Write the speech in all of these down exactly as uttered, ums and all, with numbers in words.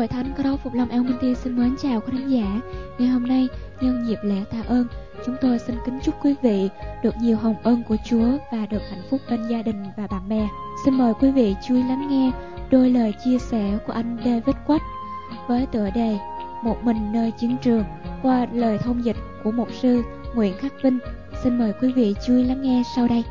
Lời Thánh có đâu phục lòng eo Minh Ti xin mến chào quý khán giả. Ngày hôm nay, nhân dịp lễ tạ ơn, chúng tôi xin kính chúc quý vị được nhiều hồng ân của Chúa và được hạnh phúc bên gia đình và bạn bè. Xin mời quý vị chú ý lắng nghe đôi lời chia sẻ của anh David Quách với tựa đề Một mình nơi chiến trường qua lời thông dịch của mục sư Nguyễn Khắc Vinh. Xin mời quý vị chú ý lắng nghe sau đây.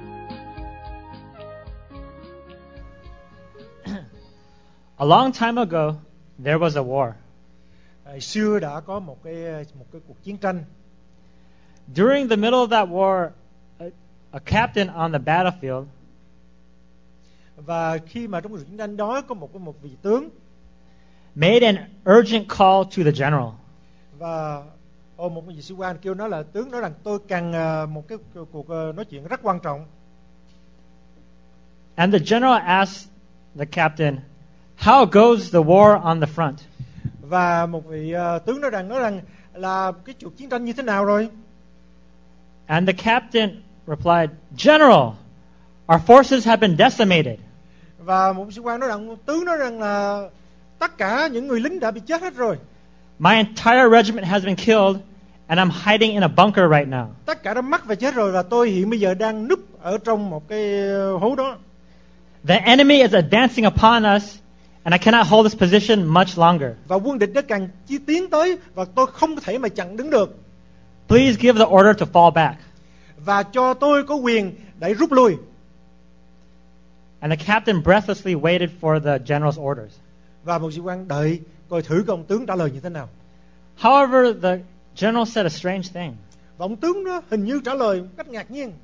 A long time ago, there was a war. Hồi xưa đã có một cái một cái cuộc chiến tranh. During the middle of that war, a, a captain on the battlefield Và khi mà trong cuộc chiến tranh đó có một một vị tướng made an urgent call to the general. và ô, một vị sĩ quan kêu nói là tướng nói rằng tôi cần uh, một cái cuộc uh, nói chuyện rất quan trọng. And the general asked the captain, "How goes the war on the front?" Và một vị uh, tướng nói rằng nói rằng là cái cuộc chiến tranh như thế nào rồi? And the captain replied, "General, our forces have been decimated. Và một sĩ quan nói rằng tướng nói rằng là tất cả những người lính đã bị chết hết rồi. My entire regiment has been killed, and I'm hiding in a bunker right now." Tất cả đã mất và chết rồi và tôi hiện bây giờ đang núp ở trong một cái hố đó. The enemy is advancing upon us, and I cannot hold this position much longer. Và quân địch đã càng chi tiến tới và tôi không có thể mà chặn đứng được. Please give the order to fall back. Và cho tôi có quyền để rút lui. And the captain breathlessly waited for the general's orders. Và một sĩ quan đợi coi thử cái ông tướng trả lời như thế nào. However, the general said a strange thing. Và ông tướng đó hình như trả lời một cách ngạc nhiên.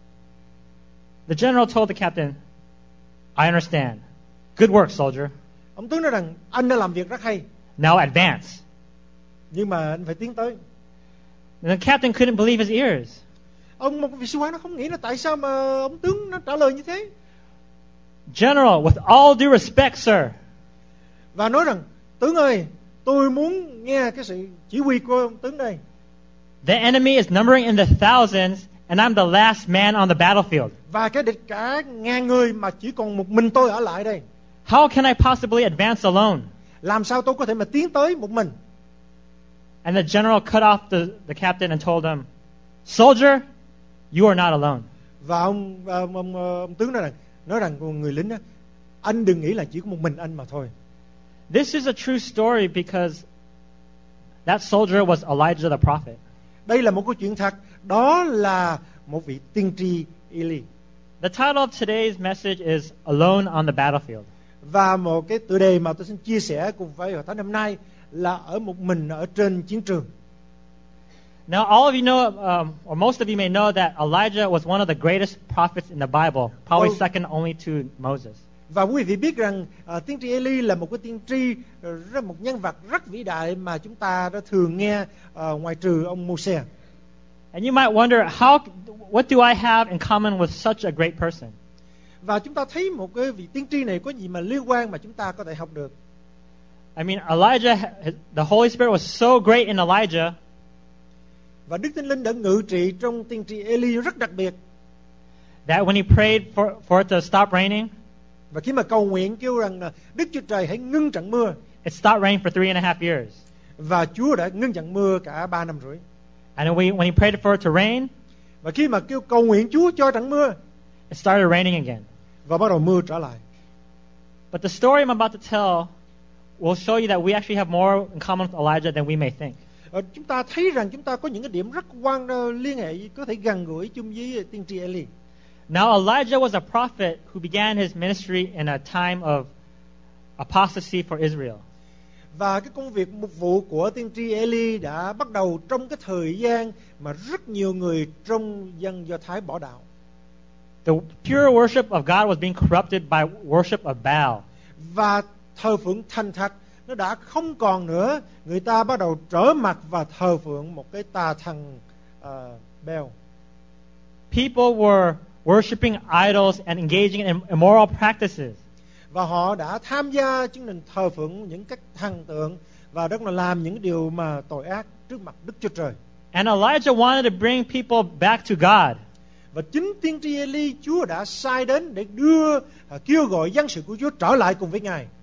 The general told the captain, "I understand. Good work, soldier. Ông tướng nói rằng anh đã làm việc rất hay, Now advance." nhưng mà anh phải tiến tới. And the captain couldn't believe his ears. Ông một vị sĩ quan nó không nghĩ là tại sao mà ông tướng nó trả lời như thế. "General, with all due respect, sir, Và nói rằng tướng ơi, tôi muốn nghe cái sự chỉ huy của ông tướng đây. the enemy is numbering in the thousands, and I'm the last man on the battlefield. Và cái địch cả ngàn người mà chỉ còn một mình tôi ở lại đây. How can I possibly advance alone?" Làm sao tôi có thể mà tiến tới một mình? And the general cut off the, the captain and told him, "Soldier, you are not alone. Và ông ông, ông, ông tướng nói rằng nói rằng người lính đó, anh đừng nghĩ là chỉ có một mình anh mà thôi. This is a true story because that soldier was Elijah the prophet. Đây là một câu chuyện thật, đó là một vị tiên tri Eli. The title of today's message is Alone on the Battlefield. Và một cái tựa đề mà tôi xin chia sẻ cùng với hội thánh hôm nay là ở một mình ở trên chiến trường. Now, all of you know, um, or most of you may know that Elijah was one of the greatest prophets in the Bible, probably Oh. second only to Moses. Và quý vị biết rằng uh, tiên tri Eli là một cái tiên tri, uh, rất một nhân vật rất vĩ đại mà chúng ta đã thường nghe uh, ngoài trừ ông Mô-se. And you might wonder, how, what do I have in common with such a great person? Và chúng ta thấy một cái vị tiên tri này có gì mà liên quan mà chúng ta có thể học được. I mean, Elijah, the Holy Spirit was so great in Elijah Và Đức Thánh Linh đã ngự trị trong tiên tri Eli rất đặc biệt. that when he prayed for, for it to stop raining, Và khi mà cầu nguyện kêu rằng là Đức Chúa Trời hãy ngưng trận mưa, it stopped raining for three and a half years. và Chúa đã ngưng trận mưa cả ba năm rưỡi. And when, we, when he prayed for it to rain, Và khi mà kêu cầu nguyện Chúa cho trận mưa, it started raining again. và bắt đầu mưa trở lại. But the story I'm about to tell will show you that we actually have more in common with Elijah than we may think. Ờ, chúng ta thấy rằng chúng ta có những cái điểm rất quan uh, liên hệ có thể gần gũi chung với tiên tri Eli. Now, Elijah was a prophet who began his ministry in a time of apostasy for Israel. Và cái công việc mục vụ của tiên tri Eli đã bắt đầu trong cái thời gian mà rất nhiều người trong dân Do Thái bỏ đạo. The pure worship of God was being corrupted by worship of Baal. Và thờ phượng thành thật nó đã không còn nữa. Người ta bắt đầu trở mặt và thờ phượng một cái tà thần uh, Baal. People were worshiping idols and engaging in immoral practices. Và họ đã tham gia chương trình thờ phượng những các thần tượng và rất là làm những điều mà tội ác trước mặt Đức Chúa Trời. And Elijah wanted to bring people back to God. Và chính tiên tri Eli Chúa đã sai đến để đưa uh, kêu gọi dân sự của Chúa trở lại cùng với Ngài.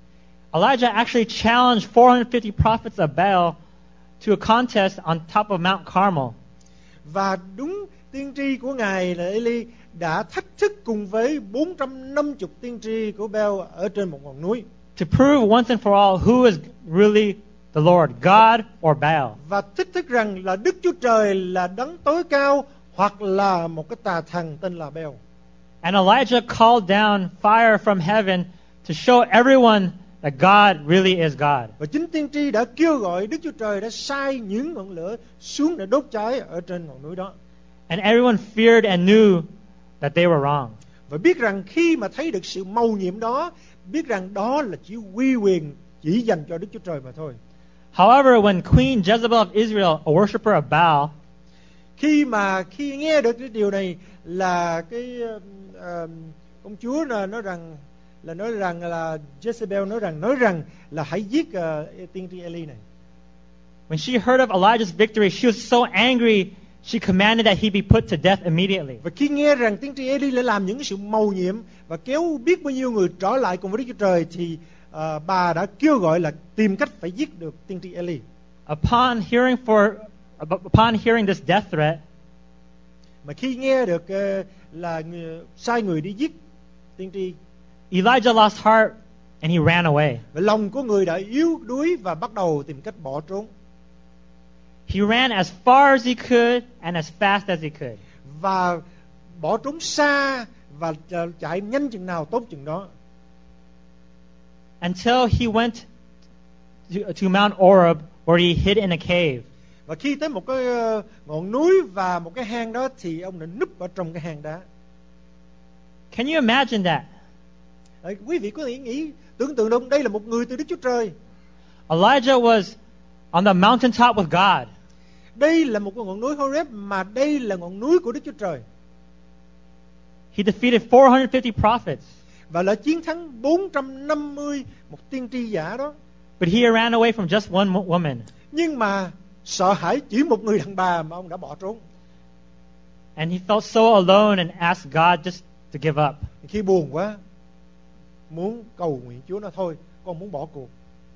Elijah actually challenged four hundred fifty prophets of Baal to a contest on top of Mount Carmel. Và đúng tiên tri của ngài là Eli đã thách thức cùng với bốn trăm năm mươi tiên tri của Baal ở trên một ngọn núi. To prove once and for all who is really the Lord, God or Baal. Và thách thức rằng là Đức Chúa Trời là đấng tối cao hoặc là một cái tà thần tên là Baal. And Elijah called down fire from heaven to show everyone that God really is God. Và chính tiên tri đã kêu gọi Đức Chúa Trời đã sai những ngọn lửa xuống để đốt cháy ở trên ngọn núi đó. And everyone feared and knew that they were wrong. Và biết rằng khi mà thấy được sự mầu nhiệm đó, biết rằng đó là chỉ uy quyền chỉ dành cho Đức Chúa Trời mà thôi. However, when Queen Jezebel of Israel, a worshipper of Baal, Khi mà khi nghe được cái điều này là cái uh, uh, công chúa là nói rằng là nói rằng là Jezebel nói rằng nói rằng là hãy giết uh, tiên tri Eli này. when she heard of Elijah's victory, she was so angry, she commanded that he be put to death immediately. Và khi nghe rằng tiên tri Eli lại làm những cái sự mầu nhiệm và kéo biết bao nhiêu người trở lại cùng với Đức Chúa Trời, thì uh, bà đã kêu gọi là tìm cách phải giết được tiên tri Eli. Upon hearing for upon hearing this death threat, Mà khi nghe được uh, là người, sai người đi giết tiên tri, Elijah lost heart and he ran away. và lòng của người đã yếu đuối và bắt đầu tìm cách bỏ trốn. He ran as far as he could and as fast as he could. Và bỏ trốn xa và chạy nhanh chừng nào tốt chừng đó. Until he went to, to Mount Oreb where he hid in a cave. Và khi tới một cái uh, ngọn núi và một cái hang đó, thì ông đã núp ở trong cái hang đá. Can you imagine that? Đấy, quý vị có thể nghĩ tưởng tượng được đây là một người từ Đức Chúa Trời. Elijah was on the mountaintop with God. Đây là một cái ngọn núi Horeb, mà đây là ngọn núi của Đức Chúa Trời. He defeated four hundred fifty prophets, Và đã chiến thắng bốn trăm năm mươi một tiên tri giả đó. but he ran away from just one mo- woman. Nhưng mà sợ hãi chỉ một người đàn bà mà ông đã bỏ trốn. And he felt so alone and asked God just to give up. Khi buồn quá, muốn cầu nguyện Chúa nói thôi, con muốn bỏ cuộc.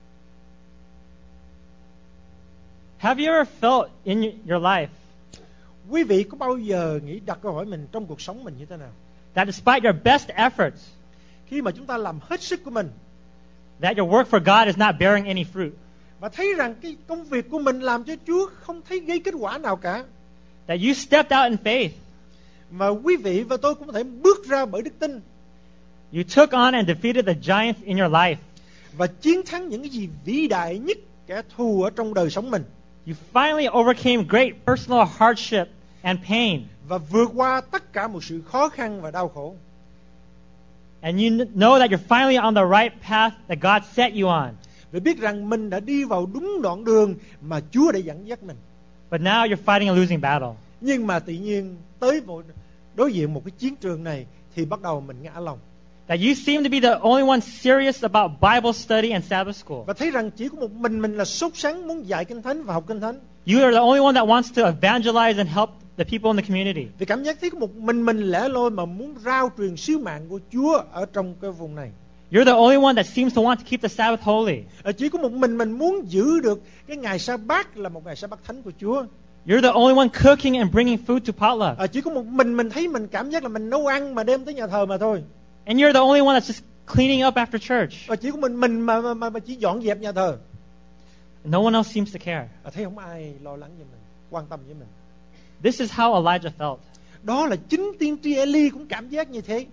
Have you ever felt in your life Quý vị có bao giờ nghĩ đặt câu hỏi mình trong cuộc sống mình như thế nào? that despite your best efforts, Khi mà chúng ta làm hết sức của mình that your work for God is not bearing any fruit, và thấy rằng cái công việc của mình làm cho Chúa không thấy gây kết quả nào cả, that you stepped out in faith, mà quý vị và tôi cũng có thể bước ra bởi đức tin you took on and defeated the giants in your life, và chiến thắng những cái gì vĩ đại nhất kẻ thù ở trong đời sống mình, you finally overcame great personal hardship and pain, và vượt qua tất cả một sự khó khăn và đau khổ. and you kn- know that you're finally on the right path that God set you on. Và biết rằng mình đã đi vào đúng đoạn đường mà Chúa đã dẫn dắt mình. But now you're fighting a losing battle. Nhưng mà tự nhiên tới một, đối diện một cái chiến trường này thì bắt đầu mình ngã lòng. That you seem to be the only one serious about Bible study and Sabbath school. Và thấy rằng chỉ có một mình mình là sốt sắng muốn dạy kinh thánh và học kinh thánh. You are the only one that wants to evangelize and help the people in the community. Vì cảm giác thấy có một mình mình lẻ loi mà muốn rao truyền sứ mạng của Chúa ở trong cái vùng này. You're the only one that seems to want to keep the Sabbath holy. À, chỉ có một mình mình muốn giữ được cái ngày Sa-bát là một ngày Sa-bát thánh của Chúa. You're the only one cooking and bringing food to potluck. À, chỉ có một mình mình thấy mình cảm giác là mình nấu ăn mà đem tới nhà thờ mà thôi. And you're the only one that's just cleaning up after church. Và chỉ có mình mình mà mà, mà, mà chỉ dọn dẹp nhà thờ. No one else seems to care. À, thấy không ai lo lắng với mình, quan tâm với mình. This is how Elijah felt. Đó là chính tiên tri Eli cũng cảm giác như thế.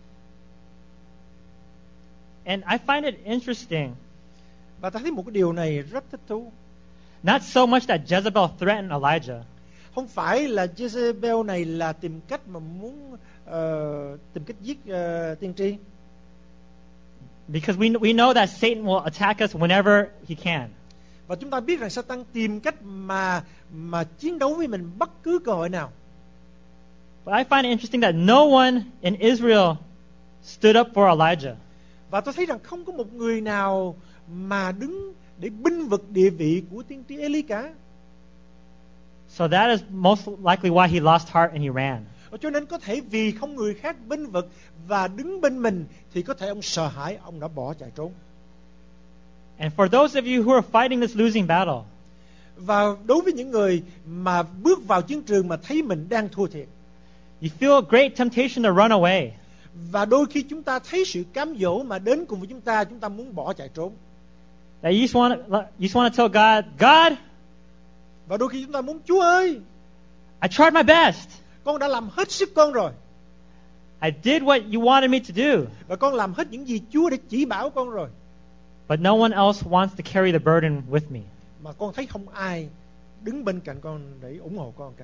And I find it interesting, Và ta thấy một cái điều này rất thích thú. not so much that Jezebel threatened Elijah, Không phải là Jezebel này là tìm cách mà muốn uh, tìm cách giết uh, tiên tri. because we we know that Satan will attack us whenever he can. Và chúng ta biết rằng Satan tìm cách mà mà chiến đấu với mình bất cứ cơ hội nào. But I find it interesting that no one in Israel stood up for Elijah. Và tôi thấy rằng không có một người nào mà đứng để binh vực địa vị của tiên tri Eli cả. So that is most likely why he lost heart and he ran. Cho nên có thể vì không người khác binh vực và đứng bên mình thì có thể ông sợ hãi, ông đã bỏ chạy trốn. And for those of you who are fighting this losing battle, Và đối với những người mà bước vào chiến trường mà thấy mình đang thua thiệt, you feel a great temptation to run away. và đôi khi chúng ta thấy sự cám dỗ mà đến cùng với chúng ta, chúng ta muốn bỏ chạy trốn. That you just want to, you just want to tell God, God, Và đôi khi chúng ta muốn, Chúa ơi, I tried my best. con đã làm hết sức con rồi, I did what you wanted me to do. và con làm hết những gì Chúa đã chỉ bảo con rồi, But no one else wants to carry the burden with me. mà con thấy không ai đứng bên cạnh con để ủng hộ con cả.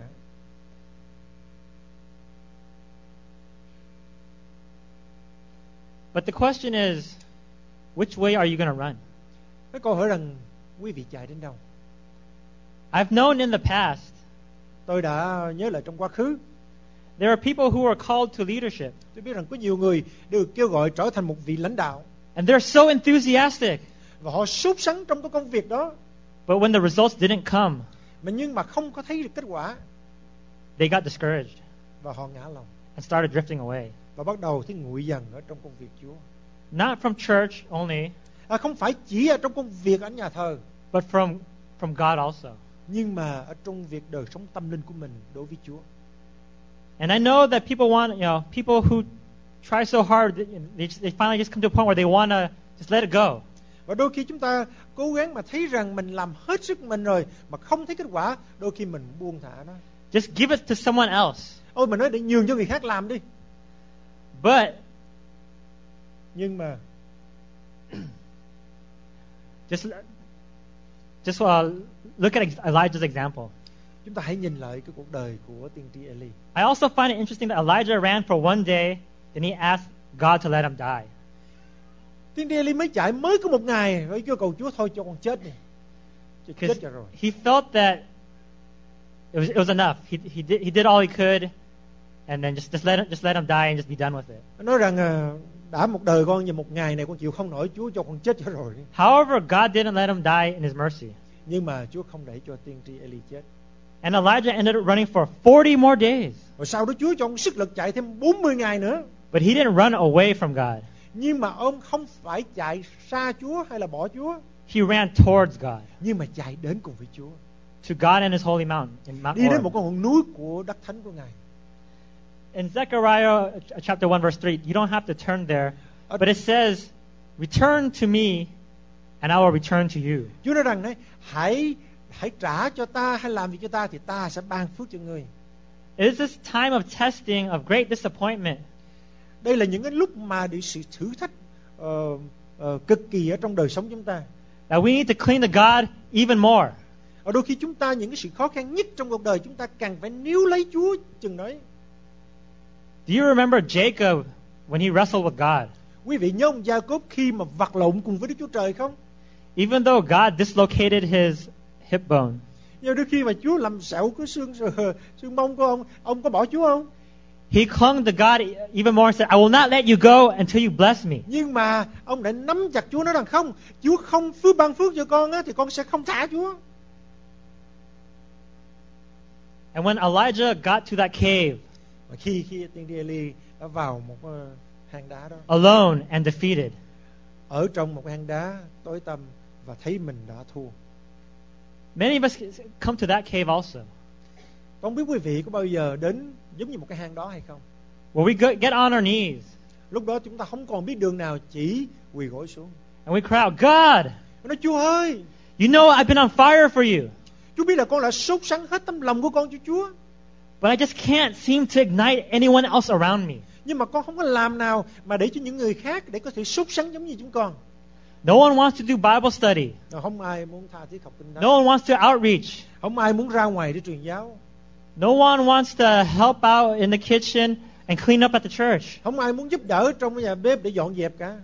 But the question is, which way are you going to run? Cái câu hỏi rằng quý vị chạy đến đâu? I've known in the past, Tôi đã nhớ lại trong quá khứ, there are people who are called to leadership. tôi biết rằng có nhiều người được kêu gọi trở thành một vị lãnh đạo, And they're so enthusiastic. và họ sốt sắng trong cái công việc đó, But when the results didn't come, mà nhưng mà không có thấy được kết quả, they got discouraged và họ ngã lòng and started drifting away. và bắt đầu thấy nguội dần ở trong công việc Chúa. Not from church only, À, không phải chỉ ở trong công việc ở nhà thờ, but from, from God also. nhưng mà ở trong việc đời sống tâm linh của mình đối với Chúa. And I know that people want, you know, people who try so hard, they, they finally just come to a point where they want to just let it go. Và đôi khi chúng ta cố gắng mà thấy rằng mình làm hết sức mình rồi mà không thấy kết quả, đôi khi mình buông thả nó. Just give it to someone else. Ôi, mình nói để nhường cho người khác làm đi. But Nhưng mà just, just uh, look at Elijah's example. chúng ta hãy nhìn lại cái cuộc đời của tiên tri Eli. I also find it interesting that Elijah ran for one day, then he asked God to let him die. Tiên tri Eli mới chạy mới có một ngày rồi kêu cầu Chúa thôi cho con chết đi, cho chết Because cho rồi. he felt that it was, it was enough. He, he, did, he did all he could, and then just, just, let him, just let him die and just be done with it. Nó nói rằng à, đã một đời con, và một ngày này con chịu không nổi, Chúa cho con chết cho rồi. However, God didn't let him die in his mercy. Nhưng mà Chúa không để cho tiên tri Eli chết. And Elijah ended up running for forty more days. Rồi sau đó Chúa cho ông sức lực chạy thêm bốn mươi ngày nữa. But he didn't run away from God. Nhưng mà ông không phải chạy xa Chúa hay là bỏ Chúa, He ran towards God, nhưng mà chạy đến cùng với Chúa, to God and his holy mountain, in Mount đi đến Horeb. một con ngọn núi của đất thánh của Ngài. In Zechariah uh, chapter one verse three, you don't have to turn there, but it says, "Return to me, and I will return to you." Chúa nói rằng đấy, hãy hãy trả cho ta, hay làm việc cho ta thì ta sẽ ban phước cho ngươi. It is this time of testing, of great disappointment, Đây là những cái lúc mà để sự thử thách ờ, ờ, cực kỳ ở trong đời sống chúng ta. that we need to cling to God even more. Ở đôi khi chúng ta những cái sự khó khăn nhất trong cuộc đời chúng ta càng phải níu lấy Chúa chừng đấy. Do you remember Jacob when he wrestled with God? Quý vị nhớ ông Gia-cốp khi mà vật lộn cùng với Đức Chúa Trời không? Even though God dislocated his hip bone, Nhưng đôi khi mà Chúa làm sẹo cái xương xương mông của ông, ông có bỏ Chúa không? he clung to God even more and said, "I will not let you go until you bless me." Nhưng mà ông đã nắm chặt Chúa, nói rằng không, Chúa không phước ban phước cho con á, thì con sẽ không thả Chúa. And when Elijah got to that cave, Và khi khi tiên tri Eli đã vào một uh, hang đá đó, alone and defeated, ở trong một hang đá tối tăm và thấy mình đã thua. many of us come to that cave also, Không biết quý vị có bao giờ đến giống như một cái hang đó hay không? where we go, get on our knees Lúc đó chúng ta không còn biết đường nào, chỉ quỳ gối xuống. and we cry out, "God, Nói, Chúa ơi, you know I've been on fire for you, Chúa biết là con đã sốt sắng hết tấm lòng của con cho Chúa, but I just can't seem to ignite anyone else around me. nhưng mà con không có làm nào mà để cho những người khác để có thể sốt sắng giống như chúng con. No one wants to do Bible study. Rồi không ai muốn tha thiết học kinh No thánh, one wants to outreach. không ai muốn ra ngoài để truyền giáo, No one wants to help out in the kitchen and clean up at the church." không ai muốn giúp đỡ trong cái nhà bếp để dọn dẹp cả.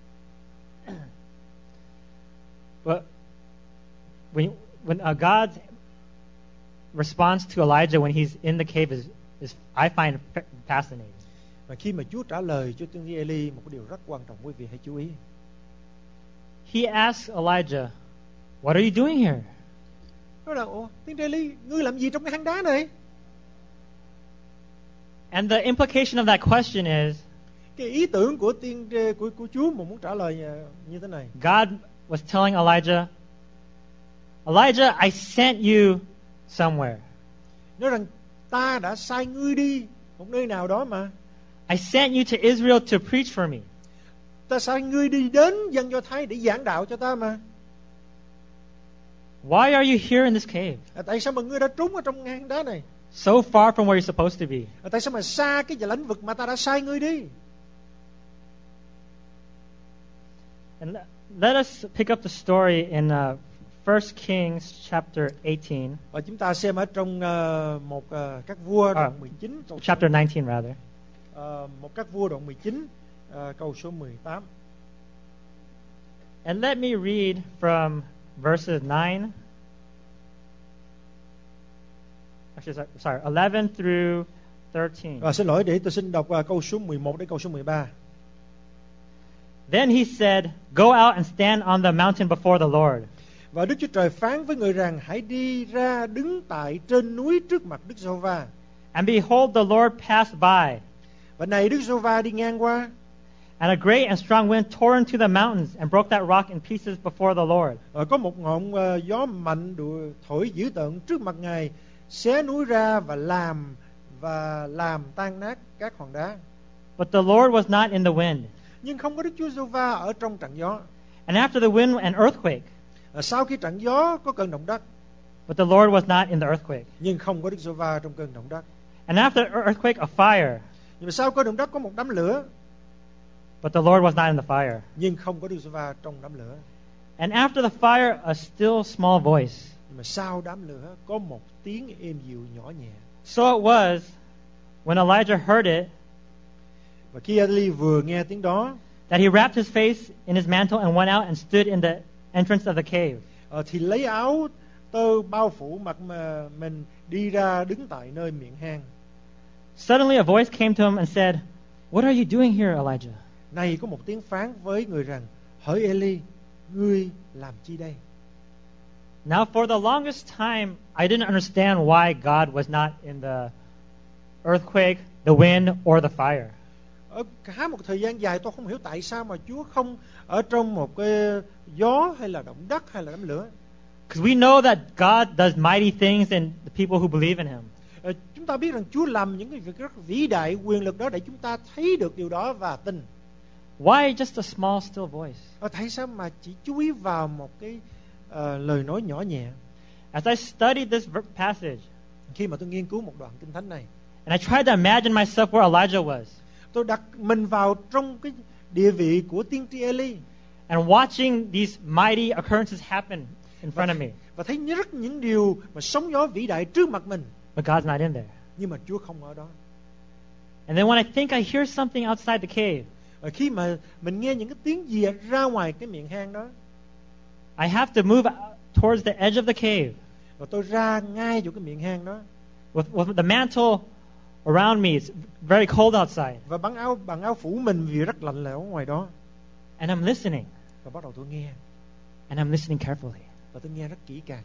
But when, when uh, God's response to Elijah when he's in the cave is, is I find fa- fascinating. Và khi mà Chúa trả lời cho tiên tri Eli, một cái điều rất quan trọng, quý vị hãy chú ý. He asks Elijah, "What are you doing here?" Nói là, ủa, tiên tri Eli, ngươi làm gì trong cái hang đá này? And the implication of that question is, Cái ý tưởng của tiên tri của của Chúa mà muốn trả lời như thế này. God was telling Elijah, Elijah, I sent you somewhere. Nói rằng ta đã sai ngươi đi một nơi nào đó mà. I sent you to Israel to preach for me. Ta sai ngươi đi đến dân Do Thái để giảng đạo cho ta mà. Why are you here in this cave? À, tại sao mà ngươi đã trốn ở trong hang đá này? So far from where you're supposed to be. À, tại sao mà xa cái lãnh vực mà ta đã sai ngươi đi? And let us pick up the story in uh, First Kings chapter eighteen. Và chúng ta xem ở trong uh, một uh, các vua đoạn À, mười chín câu Chapter nineteen, rather. uh, một các vua đoạn mười chín uh, câu số mười tám. And let me read from verses nine. Actually, sorry, sorry, eleven through thirteen. Và xin lỗi để tôi xin đọc uh, câu số mười một đến câu số mười ba. Then he said, Go out and stand on the mountain before the Lord. Và Đức Chúa Trời phán với người rằng hãy đi ra đứng tại trên núi trước mặt Đức Giê-hô-va. And behold, the Lord passed by. Và này Đức Giê-hô-va đi ngang qua. And a great and strong wind tore into the mountains and broke that rock in pieces before the Lord. Và có một ngọn uh, gió mạnh đùa, thổi dữ tợn trước mặt Ngài, xé núi ra và làm và làm tan nát các hòn đá. But the Lord was not in the wind. Nhưng không có Đức Chúa Giê-hô-va ở trong trận gió. And after the wind, an earthquake. À, sau khi trận gió có cơn động đất. But the Lord was not in the earthquake. Nhưng không có Đức Giê-hô-va trong cơn động đất. And after the earthquake, a fire. Nhưng mà sau cơn động đất có một đám lửa. But the Lord was not in the fire. Nhưng không có Đức Giê-hô-va trong đám lửa. And after the fire, a still small voice. Nhưng mà sau đám lửa có một tiếng êm dịu nhỏ nhẹ. So it was, when Elijah heard it, Và khi Eli vừa nghe tiếng đó, that he wrapped his face in his mantle and went out and stood in the entrance of the cave. ờ, thì lấy áo tơ bao phủ mặt mà mình đi ra đứng tại nơi miệng hang. Suddenly a voice came to him and said, What are you doing here, Elijah? Này có một tiếng phán với người rằng, hỡi Eli, ngươi làm chi đây? Now for the longest time, I didn't understand why God was not in the earthquake, the wind, or the fire. Ở cả một thời gian dài tôi không hiểu tại sao mà Chúa không ở trong một cái gió hay là động đất hay là đám lửa. Because we know that God does mighty things in the people who believe in Him. Ờ, chúng ta biết rằng Chúa làm những cái việc rất vĩ đại, quyền lực đó để chúng ta thấy được điều đó và tin. Why just a small, still voice? Ờ, tại sao mà chỉ chú ý vào một cái uh, lời nói nhỏ nhẹ? As I studied this ver- passage, Khi mà tôi nghiên cứu một đoạn kinh thánh này, and I tried to imagine myself where Elijah was, tôi đặt mình vào trong cái địa vị của tiên tri Eli and watching these mighty occurrences happen in front of me. và thấy rất những điều mà sóng gió vĩ đại trước mặt mình, But God's not in there. nhưng mà Chúa không ở đó. And then when I think I hear something outside the cave, Và khi mà mình nghe những cái tiếng gì ra ngoài cái miệng hang đó, I have to move towards the edge of the cave và tôi ra ngay chỗ cái miệng hang đó with, with the mantle around me. It's very cold outside. và bằng áo bằng áo phủ mình vì rất lạnh lẽo ngoài đó, And I'm listening. và bắt đầu tôi nghe And I'm listening carefully. và tôi nghe rất kỹ càng.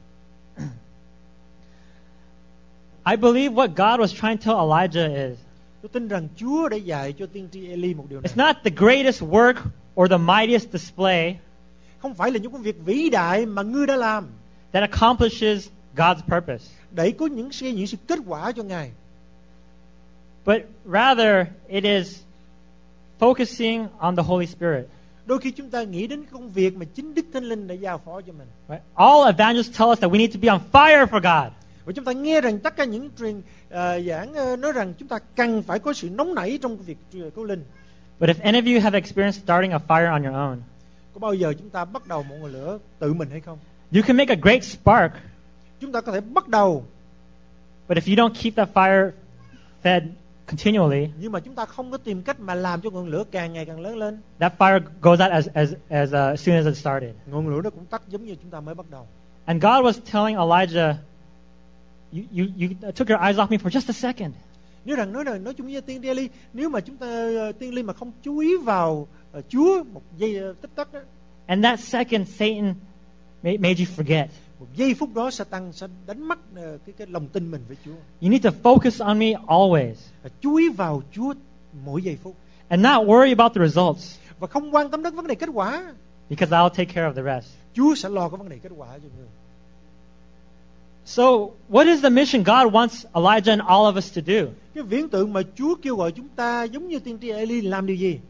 I believe what God was trying to tell Elijah is, Tôi tin rằng Chúa đã dạy cho tiên tri Eli một điều này. it's not the greatest work or the mightiest display Không phải là những công việc vĩ đại mà ngươi đã làm that accomplishes God's purpose, để có những sự những sự kết quả cho Ngài, but rather it is focusing on the Holy Spirit. đôi khi chúng ta nghĩ đến công việc mà chính Đức Thánh Linh đã giao phó cho mình. Right? All evangelists tell us that we need to be on fire for God. Và chúng ta nghe rằng tất cả những truyền uh, giảng uh, nói rằng chúng ta cần phải có sự nóng nảy trong việc truyền cứu linh. But if any of you have experienced starting a fire on your own, Có bao giờ chúng ta bắt đầu một ngọn lửa tự mình hay không? you can make a great spark, Chúng ta có thể bắt đầu, but if you don't keep that fire fed continually, nhưng mà chúng ta không có tìm cách mà làm cho ngọn lửa càng ngày càng lớn lên, that fire goes out as as as uh, soon as it started. ngọn lửa nó cũng tắt giống như chúng ta mới bắt đầu. And God was telling Elijah, you you you took your eyes off me for just a second. Nếu rằng nói là nói chung với tiên Eli, nếu mà chúng ta uh, tiên Eli mà không chú ý vào uh, Chúa một giây uh, tích tắc đó, And that second, Satan made, made you forget. một giây phút đó Satan sẽ đánh mất uh, cái cái lòng tin mình với Chúa. You need to focus on me always Uh, chú ý vào Chúa mỗi giây phút and not worry about the results. và không quan tâm đến vấn đề kết quả. because I'll take care of the rest. Chúa sẽ lo cái vấn đề kết quả cho ngươi. So, what is the mission God wants Elijah and all of us to do? Cái viễn tượng mà Chúa kêu gọi chúng ta giống như tiên tri Eli làm điều gì?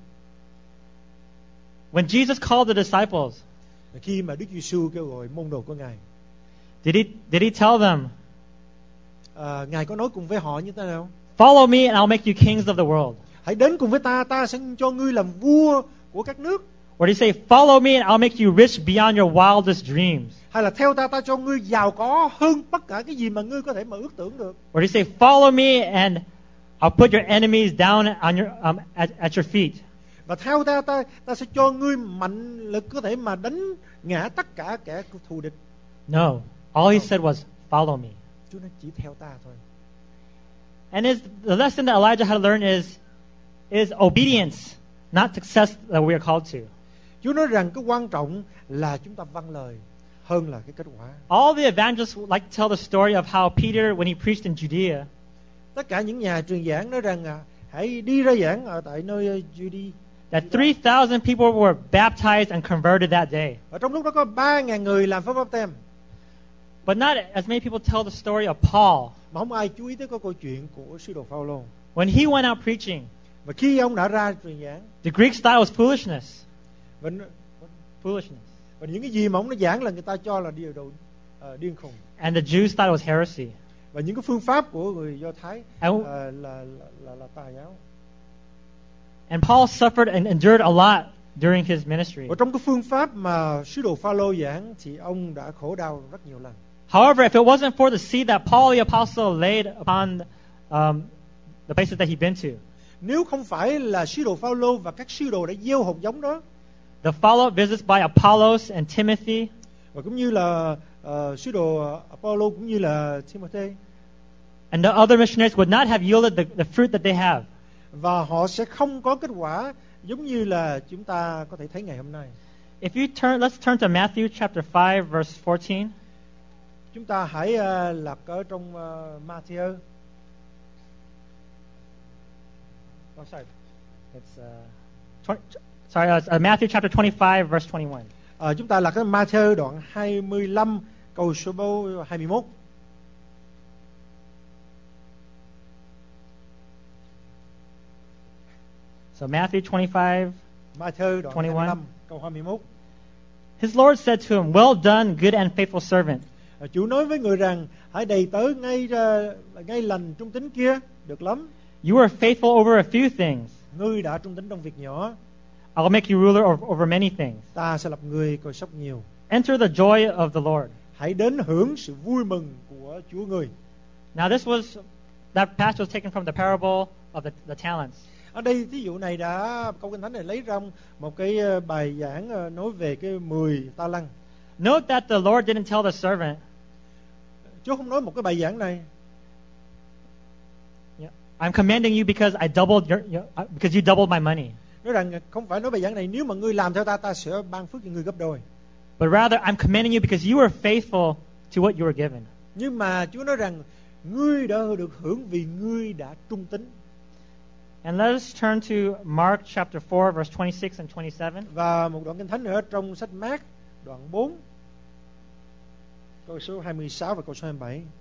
When Jesus called the disciples, Khi mà Đức Giêsu kêu gọi môn đồ của Ngài, did he did he tell them, à, Ngài có nói cùng với họ như thế nào? "Follow me and I'll make you kings of the world"? Hãy đến cùng với ta, ta sẽ cho ngươi làm vua của các nước. Or did he say, "Follow me and I'll make you rich beyond your wildest dreams"? Hay là theo ta, ta cho ngươi giàu có hơn tất cả cái gì mà ngươi có thể mà ước tưởng được. Or did he say, "Follow me and I'll put your enemies down on your um, at, at your feet"? Và theo ta, ta ta sẽ cho ngươi mạnh lực có thể mà đánh ngã tất cả kẻ thù địch. No. All he said was, "Follow me." Chúa nói chỉ theo ta thôi. And is the lesson that Elijah had to learn is is obedience, not success that we are called to. Chúa nói rằng cái quan trọng là chúng ta vâng lời hơn là cái kết quả. All the evangelists would like to tell the story of how Peter, when he preached in Judea, Tất cả những nhà truyền giảng nói rằng à, hãy đi ra giảng ở tại nơi Judy. that three thousand people were baptized and converted that day. Ở trong lúc đó có ba ngàn người làm phép báp têm. But not as many people tell the story of Paul. Mà không ai chú ý tới cái câu chuyện của sứ đồ Phaolô. When he went out preaching, Và khi ông đã ra truyền giảng, the Greek style was foolishness. và, Foolishness. và những cái gì mà ông nó giảng là người ta cho là điều đầu uh, điên khùng. And the Jews thought it was heresy. Và những cái phương pháp của người Do Thái And, uh, là, là, là, là tà giáo. and Paul suffered and endured a lot during his ministry. Và trong cái phương pháp mà sứ đồ Phaolô giảng thì ông đã khổ đau rất nhiều lần. However, if it wasn't for the seed that Paul the apostle laid upon um, the places that he'd been to, Nếu không phải là sứ đồ Phaolô và các sứ đồ đã gieo hạt giống đó, the follow-up visits by Apollos and Timothy, và cũng như là uh, sứ đồ Apollo cũng như là Timothy, and the other missionaries would not have yielded the, the fruit that they have. và họ sẽ không có kết quả giống như là chúng ta có thể thấy ngày hôm nay. If you turn, let's turn to Matthew chapter five, verse fourteen. Chúng ta hãy uh, lật ở trong uh, Matthew. Oh, sorry. It's uh, twenty, sorry. Uh, uh, Matthew chapter twenty-five, verse twenty-one. Uh, chúng ta lật ở Matthew đoạn hai mươi lăm câu số hai mươi mốt. So Matthew twenty-five. Matthew đoạn hai mươi twenty-one. lăm câu hai mươi mốt. His Lord said to him, "Well done, good and faithful servant. Uh, Chủ nói với người rằng hãy đầy tớ ngay uh, ngay lành trung tín kia, được lắm. You are faithful over a few things. Ngươi đã trung tín trong việc nhỏ, I'll make you ruler over, over many things. ta sẽ lập ngươi coi sóc nhiều. Enter the joy of the Lord." Hãy đến hưởng sự vui mừng của Chúa ngươi. Now this was, that passage was taken from the parable of the, the talents. Ở đây thí dụ này đã câu kinh thánh này lấy ra một cái uh, bài giảng uh, nói về cái mười ta lăng. Note that the Lord didn't tell the servant, Chúa không nói một cái bài giảng này. yeah, "I'm commanding you because I doubled your, your uh, because you doubled my money." Nói rằng không phải nói bài giảng này, nếu mà ngươi làm theo ta, ta sẽ ban phước cho ngươi gấp đôi. But rather, I'm commanding you because you are faithful to what you were given. Nhưng mà Chúa nói rằng ngươi đã được hưởng vì ngươi đã trung tín. And let us turn to Mark chapter four, verse twenty-six and twenty-seven. Và một đoạn kinh thánh nữa trong sách Mác đoạn bốn câu số hai mươi sáu và câu số hai mươi bảy.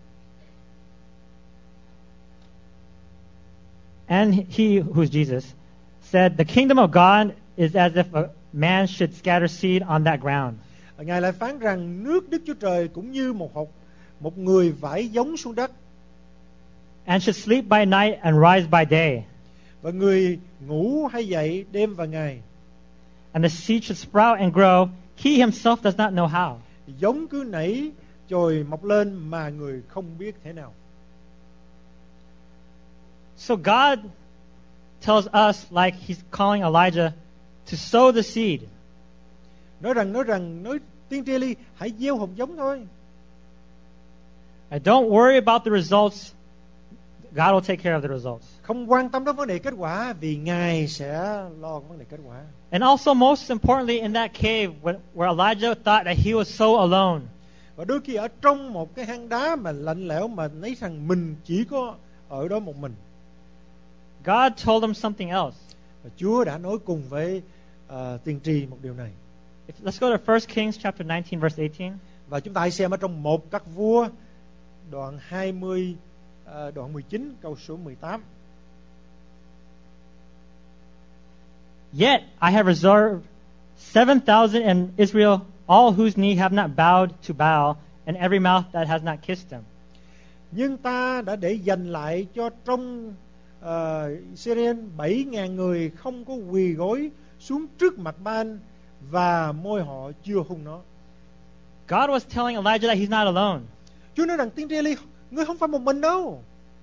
And he, who is Jesus, said, "The kingdom of God is as if a man should scatter seed on that ground. Ngài lại phán rằng nước Đức Chúa Trời cũng như một hột một người vải giống xuống đất, And should sleep by night and rise by day. và người ngủ hay dậy đêm và ngày. And the seed should sprout and grow. He himself does not know how." Giống cứ nảy chồi mọc lên mà người không biết thế nào. So God tells us, like he's calling Elijah, to sow the seed. Nói rằng nói rằng nói tiên tri Eli hãy gieo hạt giống thôi. And don't worry about the results. God will take care of the results. Không quan tâm đến vấn đề kết quả, vì Ngài sẽ lo vấn đề kết quả. And also, most importantly, in that cave when, where Elijah thought that he was so alone, Và đôi khi ở trong một cái hang đá mà lạnh lẽo mà thấy rằng mình chỉ có ở đó một mình, God told him something else. và Chúa đã nói cùng với uh, tiên tri một điều này. If, let's go to First Kings chapter nineteen, verse eighteen. Và chúng ta hãy xem ở trong một Các Vua đoạn hai mươi, uh, đoạn mười chín câu số mười tám. Yet I have reserved seven thousand in Israel, all whose knee have not bowed to Baal, and every mouth that has not kissed him. Nhưng ta đã để dành lại cho trong uh, Syria bảy ngàn người không có quỳ gối xuống trước mặt Ban, và môi họ chưa hôn nó. God was telling Elijah that he's not alone. Chúa nói rằng tiên tri Eli, ngươi không phải một mình đâu.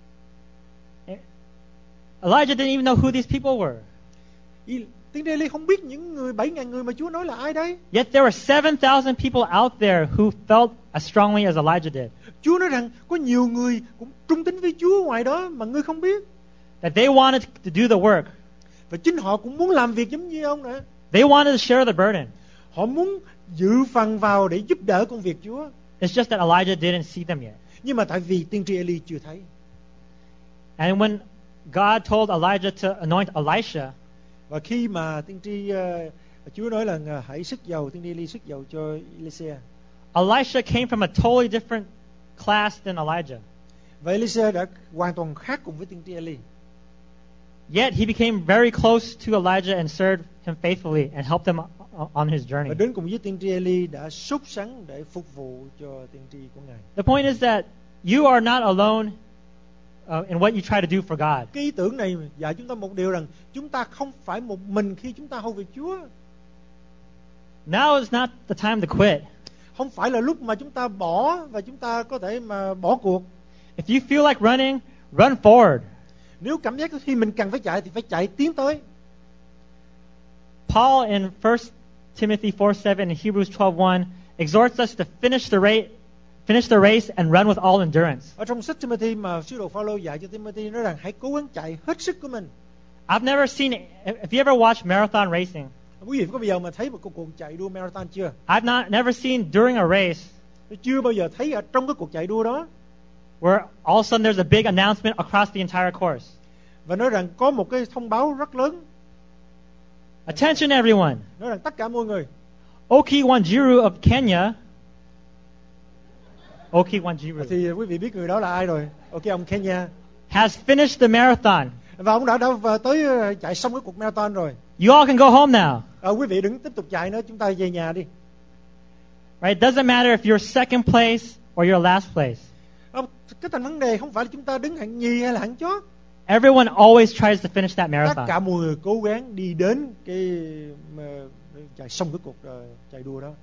Elijah didn't even know who these people were. Tiên tri Eli không biết những người bảy ngàn người mà Chúa nói là ai đấy. Yet there were seven thousand people out there who felt as strongly as Elijah did. Chúa nói rằng có nhiều người cũng trung tín với Chúa ngoài đó mà ngươi không biết. That they wanted to do the work. Và chính họ cũng muốn làm việc giống như ông nữa. They wanted to share the burden. Họ muốn dự phần vào để giúp đỡ công việc Chúa. It's just that Elijah didn't see them yet. Nhưng mà tại vì tiên tri Eli chưa thấy. And when God told Elijah to anoint Elisha, và khi mà tiên tri uh, Chúa nói là uh, hãy sức dầu, tiên tri Eli sức dầu cho Elisha. Elisha came from a totally different class than Elijah. Và Elisha đã hoàn toàn khác cùng với tiên tri Eli. Yet he became very close to Elijah and served him faithfully and helped him on his journey. Và đến cùng với tiên tri Eli đã sốt sắng để phục vụ cho tiên tri của Ngài. The point is that you are not alone uh, in what you try to do for God. Cái ý tưởng này dạy chúng ta một điều rằng chúng ta không phải một mình khi chúng ta hầu việc Chúa. Now is not the time to quit. Không phải là lúc mà chúng ta bỏ và chúng ta có thể mà bỏ cuộc. If you feel like running, run forward. Nếu cảm giác khi mình cần phải chạy thì phải chạy tiến tới. Paul in First Timothy four seven and Hebrews twelve one exhorts us to finish the race, finish the race and run with all endurance. Ở trong sách Timothy mà sứ đồ Phaolô dạy cho Timothy nói rằng hãy cố gắng chạy hết sức của mình. I've never seen it. If you ever watch marathon racing, quý vị có bao giờ mà thấy một cuộc cuộc chạy đua marathon chưa? I've not never seen during a race. Tôi chưa bao giờ thấy ở trong cái cuộc chạy đua đó. Where all of a sudden there's a big announcement across the entire course. Và nói rằng có một cái thông báo rất lớn. Attention everyone. Nói rằng tất cả mọi người. Oki Wanjiru of Kenya. Oki Wanjiru. Thì quý vị biết người đó là ai rồi? Ok, ông Kenya. Has finished the marathon. Và ông đã, đã tới chạy xong cái cuộc marathon rồi. You all can go home now. À, quý vị đừng tiếp tục chạy nữa, chúng ta về nhà đi. Right? Doesn't matter if you're second place or you're last place. Không, cái thành vấn đề không phải là chúng ta đứng hạng nhì hay là hạng chót. Everyone always tries to finish that marathon. Tất cả mọi người cố gắng đi đến cái mà, chạy xong cái cuộc uh, chạy đua đó.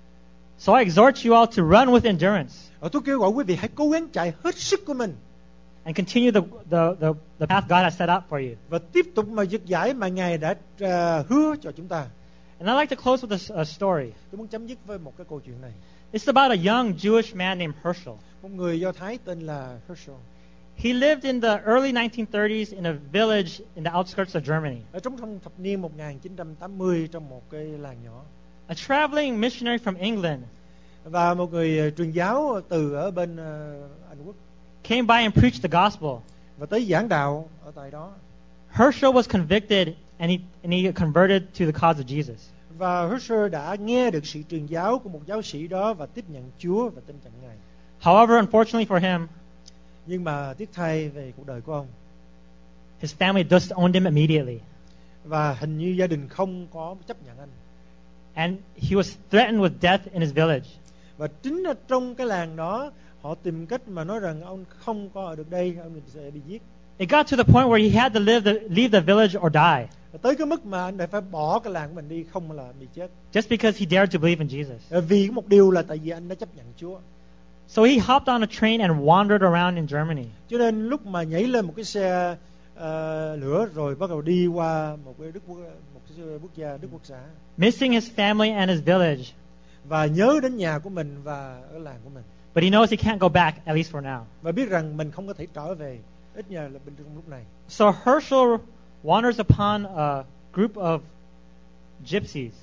So I exhort you all to run with endurance. Ở tôi kêu gọi quý vị hãy cố gắng chạy hết sức của mình. And continue the the the, the path God has set up for you. Và tiếp tục mà dứt giải mà Ngài đã uh, hứa cho chúng ta. And I'd like to close with a, a story. Tôi muốn chấm dứt với một cái câu chuyện này. It's about a young Jewish man named Herschel. Một người Do Thái tên là Herschel. He lived in the early nineteen thirties in a village in the outskirts of Germany. Ở trong thập niên một nghìn chín trăm tám mươi trong một cái làng nhỏ. A traveling missionary from England. Và một người truyền giáo từ ở bên uh, Anh Quốc came by and preached the gospel. Và tới giảng đạo ở tại đó. Herschel was convicted and he and he converted to the cause of Jesus. Và Herschel đã nghe được sự truyền giáo của một giáo sĩ đó và tiếp nhận Chúa và tin cậy Ngài. However, unfortunately for him, nhưng mà tiếc thay về cuộc đời của ông, his family disowned him immediately. Và hình như gia đình không có chấp nhận anh. And he was threatened with death in his village. Và chính ở trong cái làng đó, họ tìm cách mà nói rằng ông không có ở được đây, ông sẽ bị giết. It got to the point where he had to live the, leave the village or die. Và tới cái mức mà anh đã phải bỏ cái làng của mình đi, không là bị chết. Just because he dared to believe in Jesus. Vì một điều là tại vì anh đã chấp nhận Chúa. So he hopped on a train and wandered around in Germany. Cho nên lúc mà nhảy lên một cái xe uh, lửa rồi bắt đầu đi qua một cái đức một cái quốc gia Đức Quốc xã. Missing his family and his village. Và nhớ đến nhà của mình và ở làng của mình. But he knows he can't go back, at least for now. Và biết rằng mình không có thể trở về, ít nhà là bên trong lúc này. So Herschel wanders upon a group of gypsies.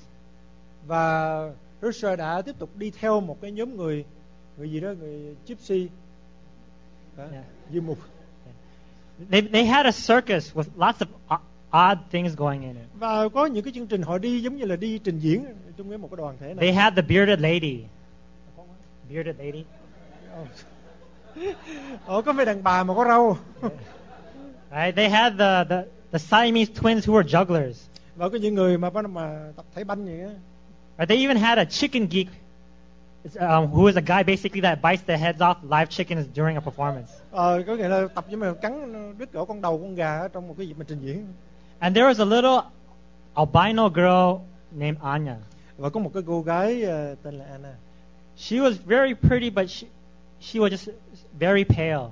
Và Herschel đã tiếp tục đi theo một cái nhóm người, người gì đó, người gypsy, yeah. du mục. They they had a circus with lots of odd things going in it. Và có những cái chương trình họ đi giống như là đi trình diễn trong cái một cái đoàn thể này. They had the bearded lady. Bearded lady. Họ có mấy đàn bà mà có râu. Right? They had the, the, the Siamese twins who were jugglers. Và có những người mà mà tập thể banh vậy á. Right? They even had a chicken geek, um, who is a guy basically that bites the heads off live chickens during a performance. Ờ, có nghĩa là tập với mà cắn đứt cổ con đầu con gà trong một cái dịp mà trình diễn. And there was a little albino girl named Anya. Và có một cái cô gái uh, tên là Anna. She was very pretty, but she, she was just very pale.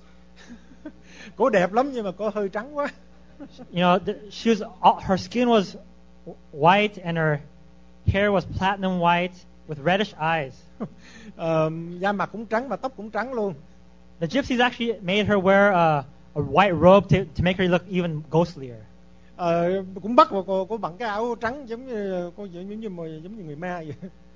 Cô đẹp lắm nhưng mà cô hơi trắng quá. You know, th- she was all, her skin was white and her hair was platinum white with reddish eyes. uh, da mặt cũng trắng mà tóc cũng trắng luôn. The gypsies actually made her wear a, a white robe to, to make her look even ghostlier. Uh, cũng bắt vào cô, cô bằng cái áo trắng giống như cô giống như giống như người ma vậy.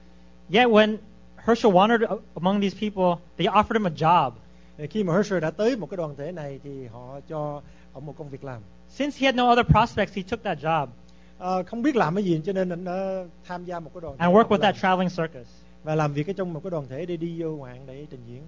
Yet when Herschel wandered among these people, they offered him a job. Khi mà Herschel đã tới một cái đoàn thể này thì họ cho ông một công việc làm. Since he had no other prospects, he took that job. Uh, không biết làm cái gì cho nên anh đã tham gia một cái đoàn thể and work with that traveling circus. Và làm việc ở trong một cái đoàn thể để đi vô ngoạn để trình diễn.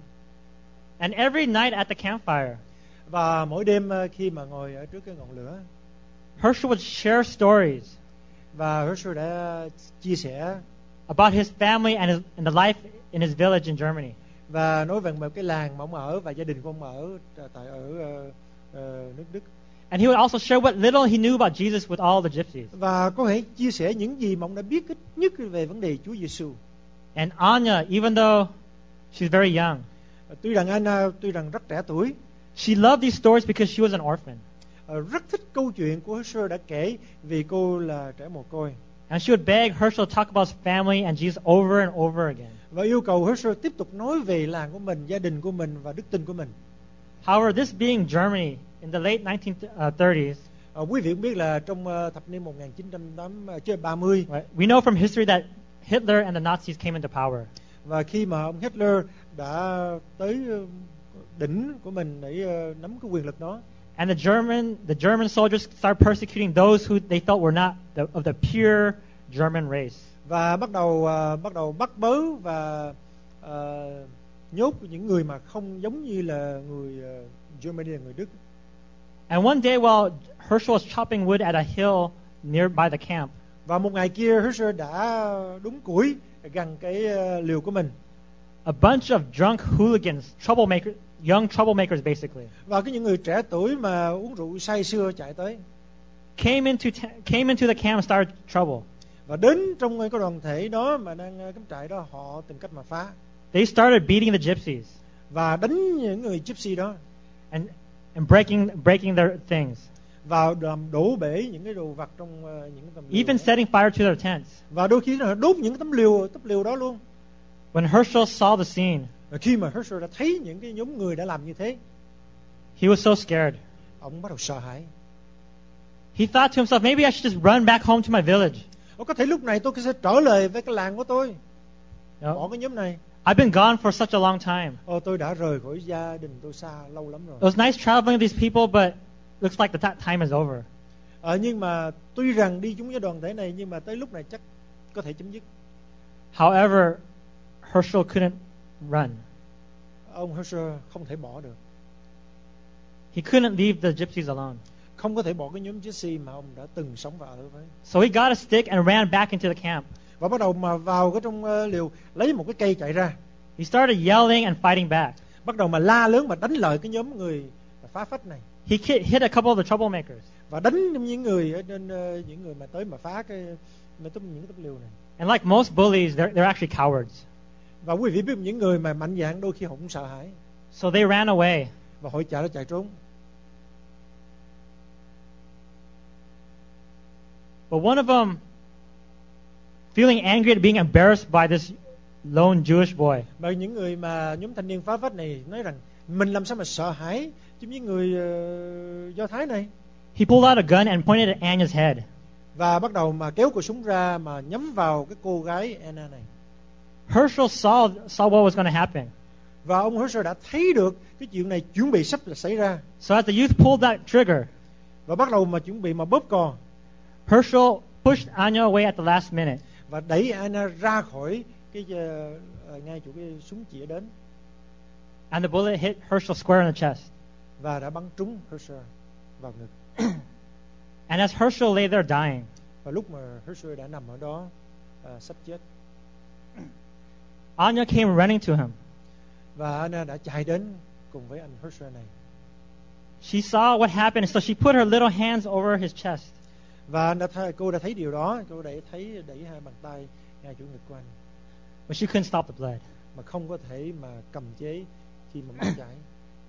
And every night at the campfire, Và mỗi đêm khi mà ngồi ở trước cái ngọn lửa, Herschel would share stories và Herschel đã chia sẻ about his family and, his, and the life in his village in Germany. Và nói về một cái làng mà ông ở và gia đình của ông ở tại ở uh, uh, nước Đức. And he would also share what little he knew about Jesus with all the gypsies. Và có thể chia sẻ những gì mà ông đã biết ít nhất về vấn đề Chúa Giêsu. And Anya, even though she's very young, Tuy rằng Anna tuy rằng rất trẻ tuổi, she loved these stories because she was an orphan. uh, rất thích câu chuyện của Herschel đã kể vì cô là trẻ mồ côi. And she would beg Herschel to talk about his family and Jesus over and over again. Và yêu cầu Herschel tiếp tục nói về làng của mình, gia đình của mình và đức tin của mình. However, this being Germany in the late nineteen thirties, uh, quý vị cũng biết là trong uh, thập niên một nghìn chín trăm ba mươi, right, we know from history that Hitler and the Nazis came into power. Và khi mà ông Hitler đã tới uh, đỉnh của mình để uh, nắm cái quyền lực đó, and the German the German soldiers started persecuting those who they thought were not the, of the pure German race. Và bắt đầu uh, bắt đầu bắt bớ và uh, nhốt những người mà không giống như là người uh, Germany, là người Đức. And one day while Herschel was chopping wood at a hill nearby the camp, Và một ngày kia Herschel đã đốn củi gần cái uh, liều của mình. a bunch of drunk hooligans, troublemakers, young troublemakers basically, Và cái những người trẻ tuổi mà uống rượu say sưa chạy tới came into ta- came into the camp and started trouble. và đến trong cái đoàn thể đó mà đang uh, cắm trại đó, họ tìm cách mà phá They started beating the gypsies và đánh những người gypsy đó and and breaking breaking their things, và làm đổ bể những cái đồ vật trong uh, những tấm liều even đó. setting fire to their tents. Và đôi khi nó đốt những cái tấm liều tấm liều đó luôn. When Herschel saw the scene, Và khi mà Herschel đã thấy những cái nhóm người đã làm như thế, he was so scared. ông bắt đầu sợ hãi. He thought to himself, maybe I should just run back home to my village. Có thể lúc này tôi sẽ trở lại với cái làng của tôi, You bỏ know, cái nhóm này. I've been gone for such a long time. Ồ, tôi đã rời khỏi gia đình tôi xa lâu lắm rồi. It was nice traveling with these people, but looks like the t- time is over. Ờ, nhưng mà tuy rằng đi chung với đoàn thể này, nhưng mà tới lúc này chắc có thể chấm dứt. However, Herschel couldn't run. Ông Herschel không thể bỏ được, He couldn't leave the gypsies alone. không có thể bỏ cái nhóm Jesse mà ông đã từng sống và ở với. So he got a stick and ran back into the camp. Và bắt đầu mà vào cái trong uh, liều, lấy một cái cây chạy ra, He started yelling and fighting back. bắt đầu mà la lớn mà đánh lại cái nhóm người phá phách này, He ki- hit a couple of the troublemakers. và đánh những người ở trên uh, những người mà tới mà phá cái mà tấm những cái tấm liều này. And like most bullies, they're, they're actually cowards. Và quý vị biết những người mà mạnh dạn đôi khi họ cũng sợ hãi So they ran away. và họ chạy ra chạy trốn. But one of them, feeling angry at being embarrassed by this lone Jewish boy, Mà những người mà nhóm thanh niên phá phách này nói rằng mình làm sao mà sợ hãi chứ những người uh, Do Thái này, he pulled out a gun and pointed at Anya's head. và bắt đầu mà kéo cò súng ra mà nhắm vào cái cô gái Anna này. Herschel saw saw what was going to happen. Và ông Herschel đã thấy được cái chuyện này chuẩn bị sắp là xảy ra. So as the youth pulled that trigger, và bắt đầu mà chuẩn bị mà bóp cò. Herschel pushed Anya away at the last minute. Và đẩy Anna ra khỏi cái uh, ngay chỗ cái súng chĩa đến. And the bullet hit Herschel square in the chest. Và đã bắn trúng Herschel vào ngực. And as Herschel lay there dying, và lúc mà Herschel đã nằm ở đó uh, sắp chết, Anya came running to him. và Anna đã chạy đến cùng với anh Herschel này. She saw what happened, so she put her little hands over his chest. Và anh đã thấy, cô đã thấy điều đó, cô đã thấy đẩy hai bàn tay ngay chỗ ngực của anh. But she couldn't stop the blood. Mà không có thể mà cầm chế khi mà máu chảy.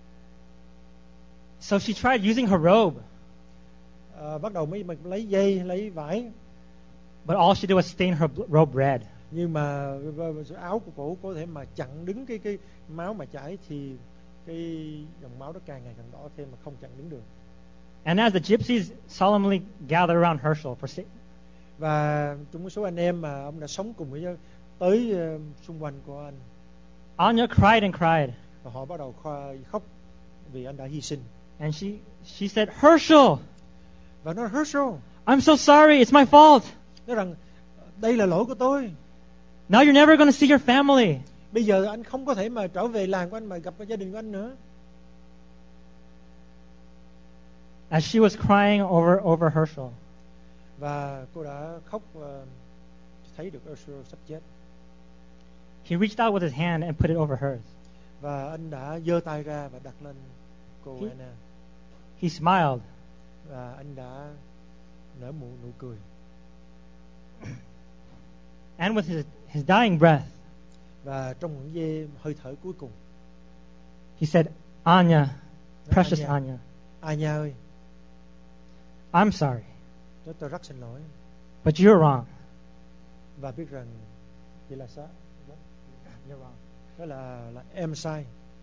So she tried using her robe. À, bắt đầu mới mà lấy dây, lấy vải. But all she did was stain her robe red. Nhưng mà áo của cổ có thể mà chặn đứng cái cái máu mà chảy, thì cái dòng máu đó càng ngày càng đỏ thêm mà không chặn đứng được. And as the gypsies solemnly gathered around Herschel for và trong số anh em mà ông đã sống cùng với tới uh, xung quanh của anh, Anya cried and cried. và họ bắt đầu khóc vì anh đã hy sinh. And she she said, Herschel, và nói Herschel, I'm so sorry, it's my fault. Nói rằng đây là lỗi của tôi. Now you're never going to see your family. Bây giờ anh không có thể mà trở về làng của anh mà gặp gia đình của anh nữa. As she was crying over over Herschel, và cô đã khóc và thấy được Herschel sắp chết. He reached out with his hand and put it over hers. Và anh đã giơ tay ra và đặt lên cô He, Anna. He smiled. Và anh đã nở một nụ cười. And with his his dying breath, và trong những giây hơi thở cuối cùng, he said, Anya, precious Anya, Anya, Anya ơi, I'm sorry, tôi, tôi rất xin lỗi. but you're wrong. Và biết rằng vậy là sao? You're wrong. Đó là là em sai.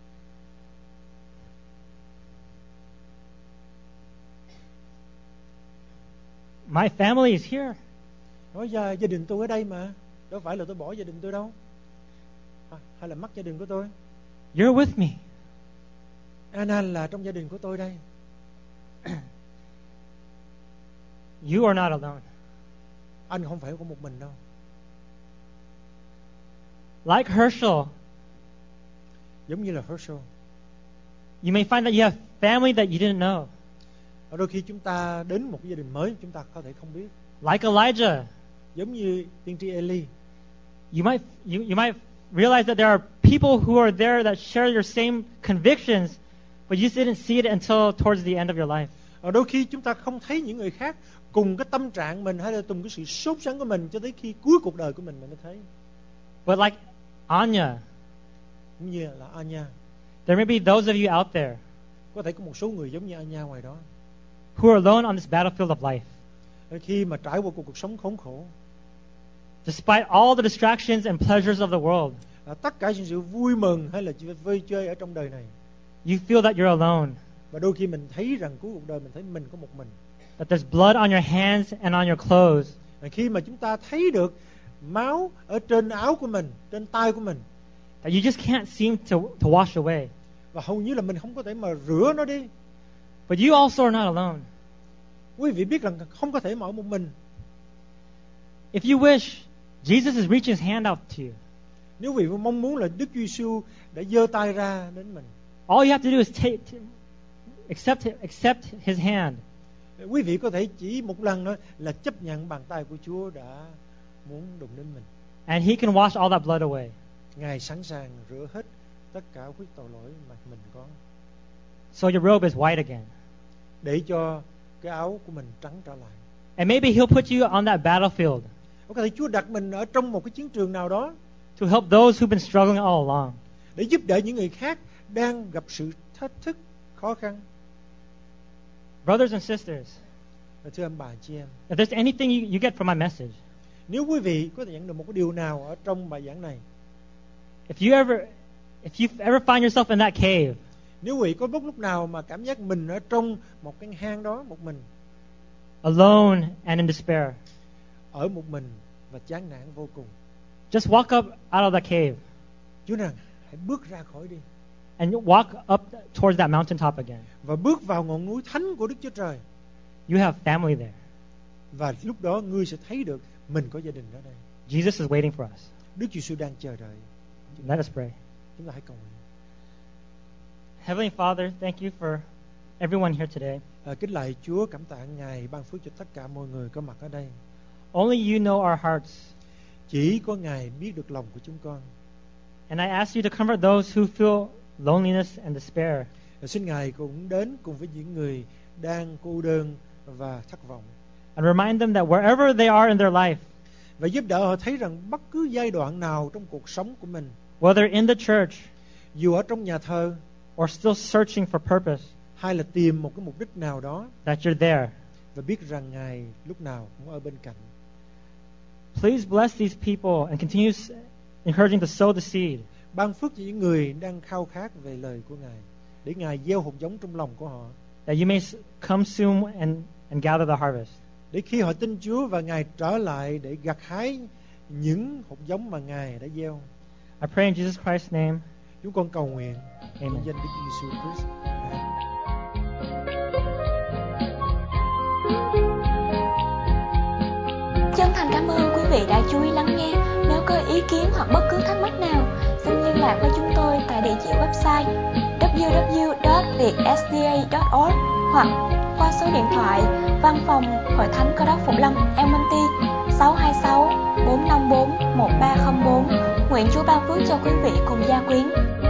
My family is here. Nói ra gia đình tôi ở đây mà, đâu phải là tôi bỏ gia đình tôi đâu, à, hay là mất gia đình của tôi. You're with me. Anna là trong gia đình của tôi đây. You are not alone. Anh không phải có một mình đâu. Like Herschel, giống như là Herschel, you may find that you have family that you didn't know. ở đôi khi chúng ta đến một cái gia đình mới, chúng ta có thể không biết. Like Elijah, giống như tiên tri Eli, you might you, you might realize that there are people who are there that share your same convictions, but you didn't see it until towards the end of your life. ở đôi khi chúng ta không thấy những người khác cùng cái tâm trạng mình hay là cùng cái sự sốt sắng của mình cho tới khi cuối cuộc đời của mình mình mới thấy. But like Anya, Cũng như là Anya, there may be those of you out there có thể có một số người giống như Anya ngoài đó, who are alone on this battlefield of life. khi mà trải qua cuộc, cuộc sống khốn khổ, Despite all the distractions and pleasures of the world, à, tất cả những sự vui mừng hay là vui chơi ở trong đời này, you feel that you're alone, và đôi khi mình thấy rằng cuối cuộc đời mình thấy mình có một mình. that there's blood on your hands and on your clothes, Và khi mà chúng ta thấy được máu ở trên áo của mình, trên tay của mình, that you just can't seem to, to wash away. và hầu như là mình không có thể mà rửa nó đi. But you also are not alone. Quý vị biết rằng không có thể mà ở một mình. If you wish, Jesus is reaching his hand out to you. Nếu quý vị mong muốn là Đức Chúa Giêsu đã giơ tay ra đến mình, All you have to do is take, to, accept, accept his hand. quý vị có thể chỉ một lần nữa là chấp nhận bàn tay của Chúa đã muốn đụng đến mình. And he can wash all that blood away. Ngài sẵn sàng rửa hết tất cả các tội lỗi mà mình có, So your robe is white again. để cho cái áo của mình trắng trở lại. And maybe he'll put you on that battlefield Có thể Chúa đặt mình ở trong một cái chiến trường nào đó to help those who've been struggling all along. để giúp đỡ những người khác đang gặp sự thách thức, khó khăn. Brothers and sisters, Và thưa ông bà chị em, if there's anything you, you get from my message, nếu quý vị có thể nhận được một cái điều nào ở trong bài giảng này, if you ever if you ever find yourself in that cave, nếu quý vị có lúc lúc nào mà cảm giác mình ở trong một cái hang đó một mình, alone and in despair, ở một mình và chán nản vô cùng, just walk up out of that cave Chúa rằng hãy bước ra khỏi đi and walk up towards that mountaintop again. và bước vào ngọn núi thánh của Đức Chúa Trời. You have family there. Và lúc đó ngươi sẽ thấy được mình có gia đình ở đây. Jesus is waiting for us. Đức Giêsu đang chờ đợi. Let us pray. Chúng ta hãy cầu nguyện. Heavenly Father, thank you for everyone here today. À, kính lạy Chúa, cảm tạ Ngài ban phước cho tất cả mọi người có mặt ở đây. Only you know our hearts. Chỉ có Ngài biết được lòng của chúng con. And I ask you to comfort those who feel loneliness and despair. Và xin Ngài cũng đến cùng với những người đang cô đơn và thất vọng. And remind them that wherever they are in their life, Và giúp đỡ họ thấy rằng bất cứ giai đoạn nào trong cuộc sống của mình, whether in the church dù ở trong nhà thờ or still searching for purpose, hay là tìm một cái mục đích nào đó, that you're there. và biết rằng Ngài lúc nào cũng ở bên cạnh. Please bless these people and continue s- encouraging to sow the seed, Ban phước cho những người đang khao khát về lời của Ngài, để Ngài gieo hạt giống trong lòng của họ, that you may s- come soon and, and gather the harvest. để khi họ tin Chúa và Ngài trở lại để gặt hái những hạt giống mà Ngài đã gieo. I pray in Jesus Christ's name. Chúng con cầu nguyện trong Amen. danh Đức Giêsu Christ. Amen. Chân thành cảm ơn quý vị đã chú ý lắng nghe. Nếu có ý kiến hoặc bất cứ thắc mắc nào, xin liên lạc với chúng tôi tại địa chỉ website w w w chấm việt s d a chấm org hoặc qua số điện thoại văn phòng Hội Thánh Cơ đốc Phục Lâm Edmonton sáu hai sáu bốn năm bốn một ba không bốn. Nguyện Chúa ban phước cho quý vị cùng gia quyến.